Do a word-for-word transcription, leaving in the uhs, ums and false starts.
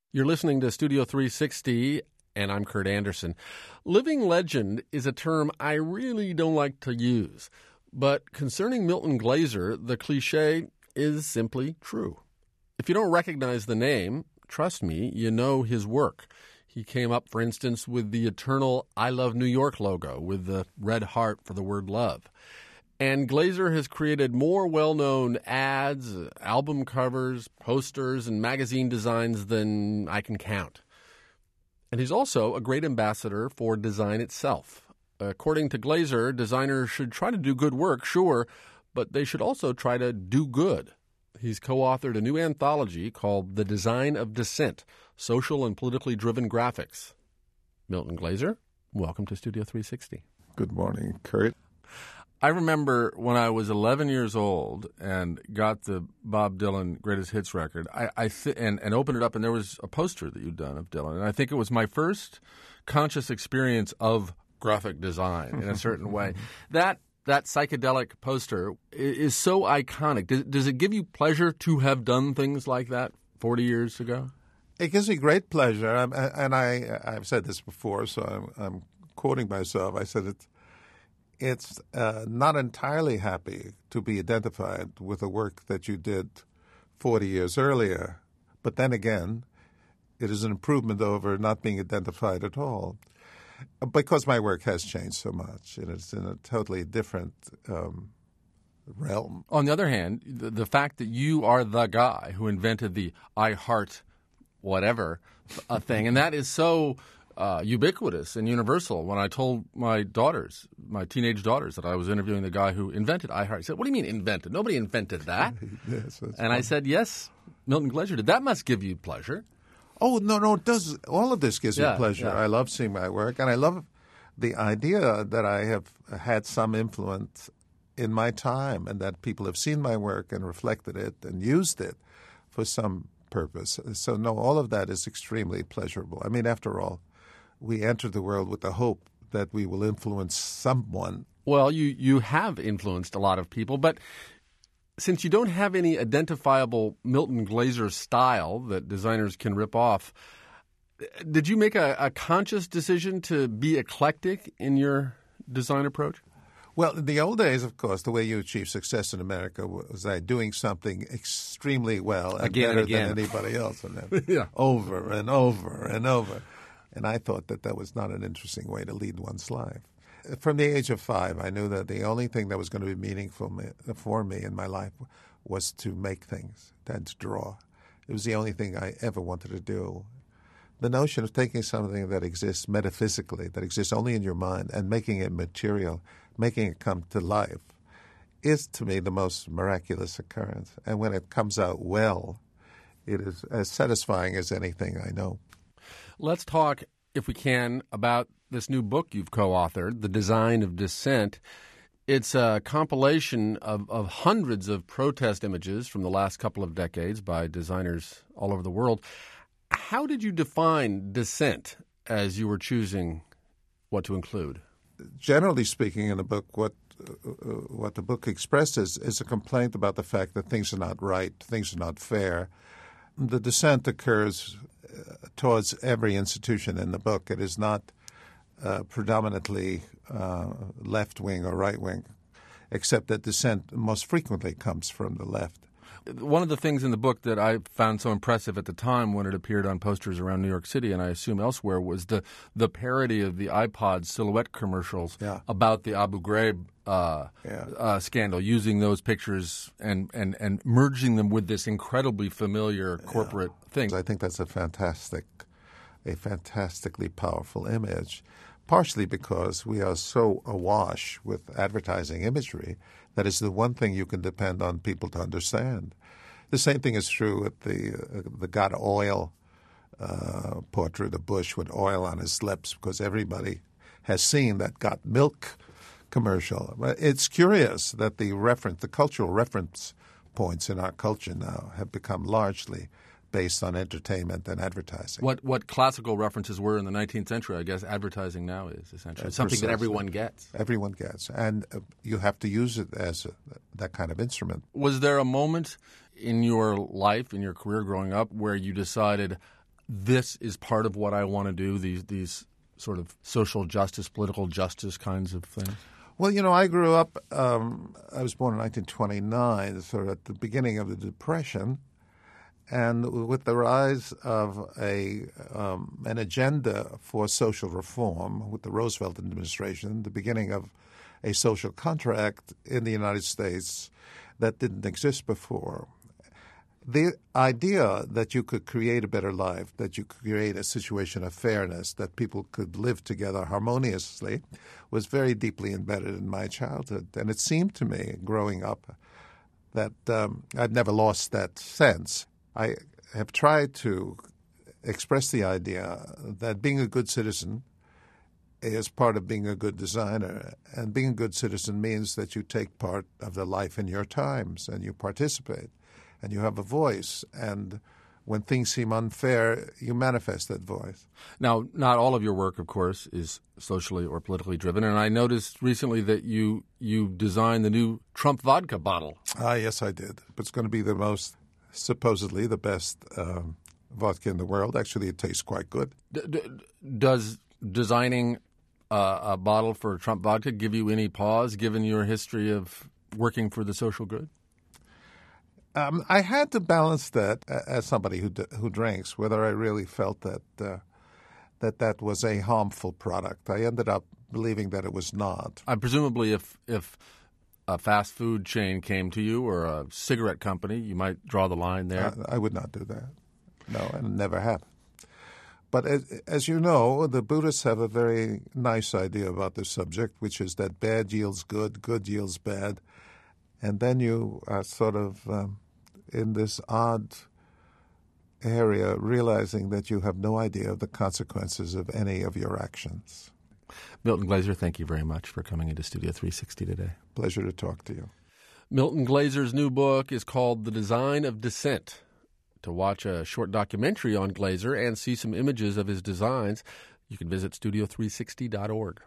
You're listening to Studio three sixty, and I'm Kurt Anderson. Living legend is a term I really don't like to use. But concerning Milton Glaser, the cliche is simply true. If you don't recognize the name, trust me, you know his work. He came up, for instance, with the eternal I Love New York logo with the red heart for the word love. And Glaser has created more well-known ads, album covers, posters, and magazine designs than I can count. And he's also a great ambassador for design itself. According to Glaser, designers should try to do good work, sure, but they should also try to do good. He's co-authored a new anthology called The Design of Dissent, Social and Politically Driven Graphics. Milton Glaser, welcome to Studio three sixty. Good morning, Kurt. I remember when I was eleven years old and got the Bob Dylan Greatest Hits record, I, I th- and, and opened it up, and there was a poster that you'd done of Dylan. And I think it was my first conscious experience of graphic design in a certain way. That that psychedelic poster is so iconic. Does, does it give you pleasure to have done things like that forty years ago? It gives me great pleasure. I'm, and I, I've said this before, so I'm, I'm quoting myself. I said it. It's uh, not entirely happy to be identified with the work that you did forty years earlier. But then again, it is an improvement over not being identified at all. Because my work has changed so much, and it's in a totally different um, realm. On the other hand, the, the fact that you are the guy who invented the I heart whatever uh, thing, and that is so uh, ubiquitous and universal. When I told my daughters, my teenage daughters, that I was interviewing the guy who invented I heart, he said, "What do you mean invented? Nobody invented that." Yes, and funny. I said, "Yes, Milton Glaser did. That must give you pleasure." Oh, no, no, it does. All of this gives yeah, me pleasure. Yeah. I love seeing my work, and I love the idea that I have had some influence in my time and that people have seen my work and reflected it and used it for some purpose. So, no, all of that is extremely pleasurable. I mean, after all, we enter the world with the hope that we will influence someone. Well, you, you have influenced a lot of people, but since you don't have any identifiable Milton Glaser style that designers can rip off, did you make a, a conscious decision to be eclectic in your design approach? Well, in the old days, of course, the way you achieved success in America was by doing something extremely well and again better and again. than anybody else, and then yeah. over and over and over. And I thought that that was not an interesting way to lead one's life. From the age of five, I knew that the only thing that was going to be meaningful for me in my life was to make things and to draw. It was the only thing I ever wanted to do. The notion of taking something that exists metaphysically, that exists only in your mind, and making it material, making it come to life, is to me the most miraculous occurrence. And when it comes out well, it is as satisfying as anything I know. Let's talk, if we can, about this new book you've co-authored, The Design of Dissent. It's a compilation of, of hundreds of protest images from the last couple of decades by designers all over the world. How did you define dissent as you were choosing what to include? Generally speaking, in the book, what uh, what the book expresses is a complaint about the fact that things are not right, things are not fair. The dissent occurs uh, towards every institution in the book. It is not uh, predominantly uh, left-wing or right-wing, except that dissent most frequently comes from the left. One of the things in the book that I found so impressive at the time when it appeared on posters around New York City, and I assume elsewhere, was the, the parody of the iPod silhouette commercials yeah. about the Abu Ghraib uh, yeah. uh, scandal, using those pictures and, and, and merging them with this incredibly familiar corporate yeah. thing. I think that's a fantastic, a fantastically powerful image, partially because we are so awash with advertising imagery that is the one thing you can depend on people to understand. The same thing is true with the uh, the Got Oil uh, portrait of Bush with oil on his lips, because everybody has seen that Got Milk commercial. It's curious that the reference, the cultural reference points in our culture now have become largely based on entertainment and advertising. What what classical references were in the nineteenth century, I guess advertising now is essentially Uh, something that precisely. everyone gets. Everyone gets. And uh, you have to use it as a, that kind of instrument. Was there a moment in your life, in your career growing up, where you decided this is part of what I want to do, these these sort of social justice, political justice kinds of things? Well, you know, I grew up, um, I was born in nineteen twenty-nine, sort of at the beginning of the Depression, and with the rise of a um, an agenda for social reform with the Roosevelt administration, the beginning of a social contract in the United States that didn't exist before. The idea that you could create a better life, that you could create a situation of fairness, that people could live together harmoniously, was very deeply embedded in my childhood. And it seemed to me, growing up, that um, I'd never lost that sense. I have tried to express the idea that being a good citizen is part of being a good designer. And being a good citizen means that you take part of the life in your times and you participate. And you have a voice, and when things seem unfair, you manifest that voice. Now, not all of your work, of course, is socially or politically driven, and I noticed recently that you you designed the new Trump vodka bottle. Ah, yes, I did. It's going to be the most, supposedly, the best um, vodka in the world. Actually, it tastes quite good. D- d- does designing uh, a bottle for Trump vodka give you any pause, given your history of working for the social good? Um, I had to balance that uh, as somebody who d- who drinks, whether I really felt that uh, that that was a harmful product. I ended up believing that it was not. Uh, presumably, if if a fast food chain came to you or a cigarette company, you might draw the line there. Uh, I would not do that. No, and never have. But as, as you know, the Buddhists have a very nice idea about this subject, which is that bad yields good, good yields bad. And then you are sort of um, in this odd area realizing that you have no idea of the consequences of any of your actions. Milton Glaser, thank you very much for coming into Studio three sixty today. Pleasure to talk to you. Milton Glaser's new book is called The Design of Dissent. To watch a short documentary on Glaser and see some images of his designs, you can visit studio three sixty dot org.